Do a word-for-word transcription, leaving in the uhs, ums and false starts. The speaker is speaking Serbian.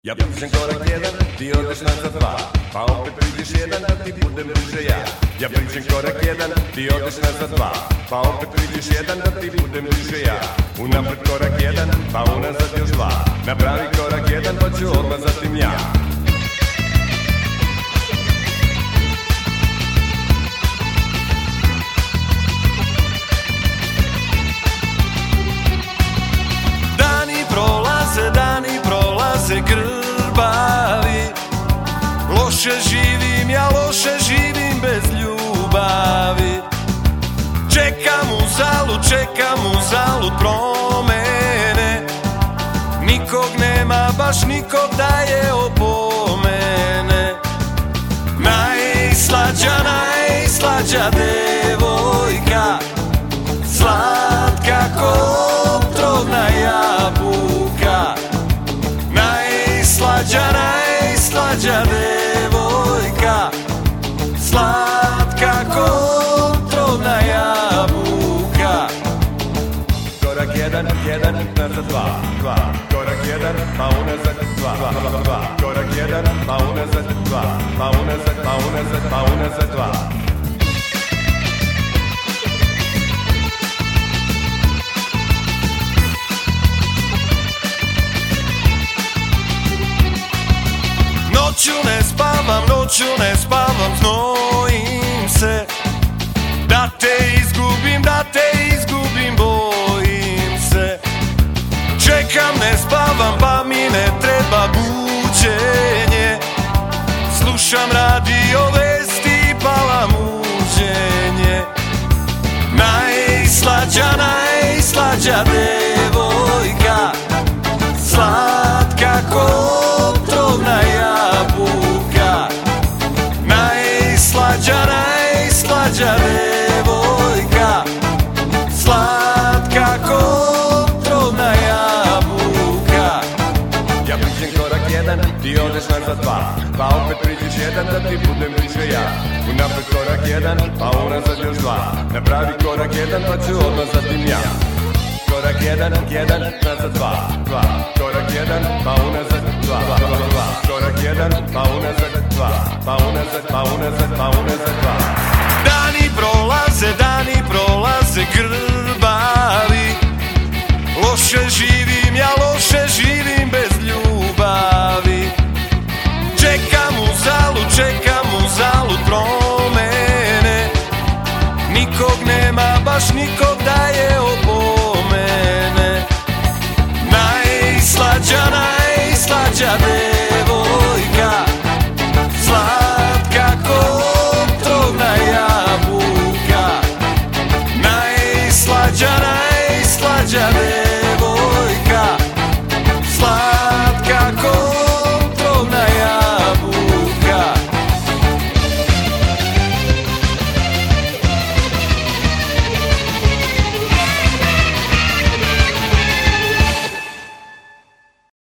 Ja pišem korak jedan, ti odeš nazad dva, pa opet vidiš jedan da ti budem bliže ja. Ja pišem korak jedan, ti odeš nazad dva, pa opet vidiš jedan da ti budem bliže ja. Unapred korak jedan, pa unazad još dva, napravi korak jedan pa ću odmah zatim ja. Dani prolaze, dani prolaze grbavi, loše živim, ja loše živim bez ljubavi. Čekam u zalu, čekam u zalu promene, nikog nema, baš nikog da je opomene. Najslađa, najslađa devojka, slatka ko otrovna jabuka. Najslađa, najslađa devojka, slatka ko otrovna jabuka. Korak jedan, jedan, nazad dva, dva. Korak jedan, pa unazad dva, dva, dva. Korak jedan, pa unazad dva, pa unazad, pa unazad, pa unazad dva. Noću ne spavam, noću ne spavam, znojim se da te izgubim, da te izgubim, bojim se. Čekam, ne spavam, pa mi ne treba buđenje, slušam radio vesti, pala muđenje. Najslađa, najslađa devojka, slatka ko otrovna jabuka. Najslađa, najslađa devojka, slatka ko otrovna jabuka. Ja priđem korak jedan, ti odeš nazad dva, pa opet priđeš jedan da ti budem bliže ja. Unapred korak jedan, pa unazad još dva, napravi korak jedan pa ću odmah zatim ja. Korak jedan, jedan, nazad dva, dva. Korak jedan, pa unazad dva, dva, dva. Korak jedan, pa unazad dva, pa unazad, pa unazad, pa unazad dva. Dani prolaze, dani prolaze grbavi, loše živim, ja loše živim bez ljubavi. Čekam u zalu, čekam u zalu promene, nikog nema, baš nikog da je opomene. Najslađa, najslađa devojka,